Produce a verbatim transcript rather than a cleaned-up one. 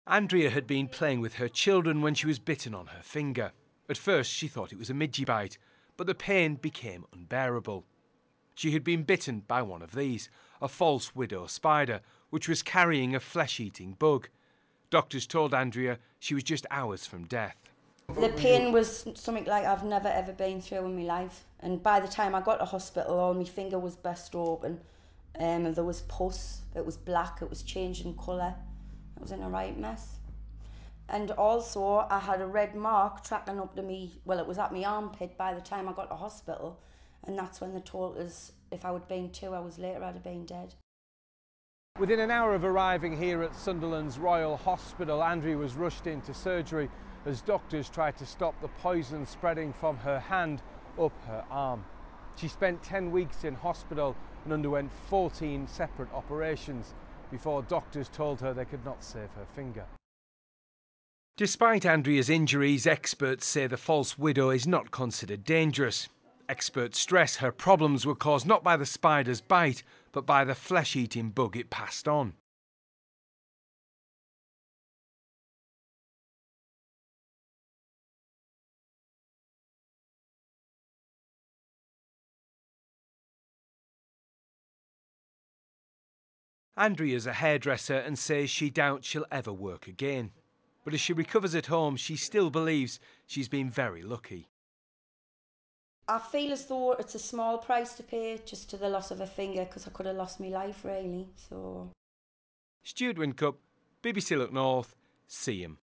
Andrea had been playing with her children when she was bitten on her finger. At first she thought it was a midgie bite, but the pain became unbearable. She had been bitten by one of these, a false widow spider, which was carrying a flesh-eating bug. Doctors told Andrea she was just hours from death. The pain was something like I've never ever been through in my life, and by the time I got to hospital all my finger was burst open, um, and there was pus, it was black, it was changing colour, it was in a right mess. And also I had a red mark tracking up to me, well it was at my armpit by the time I got to hospital, and that's when they told us if I would been two hours later I'd have been dead. Within an hour of arriving here at Sunderland's Royal Hospital, Andrea was rushed into surgery as doctors tried to stop the poison spreading from her hand up her arm. She spent ten weeks in hospital and underwent fourteen separate operations before doctors told her they could not save her finger. Despite Andrea's injuries, experts say the false widow is not considered dangerous. Experts stress her problems were caused not by the spider's bite, but by the flesh-eating bug it passed on. Andrea's a hairdresser and says she doubts she'll ever work again. But as she recovers at home, she still believes she's been very lucky. I feel as though it's a small price to pay just to the loss of a finger, because I could have lost my life really, so... Stuart Wincup, B B C Look North, see him.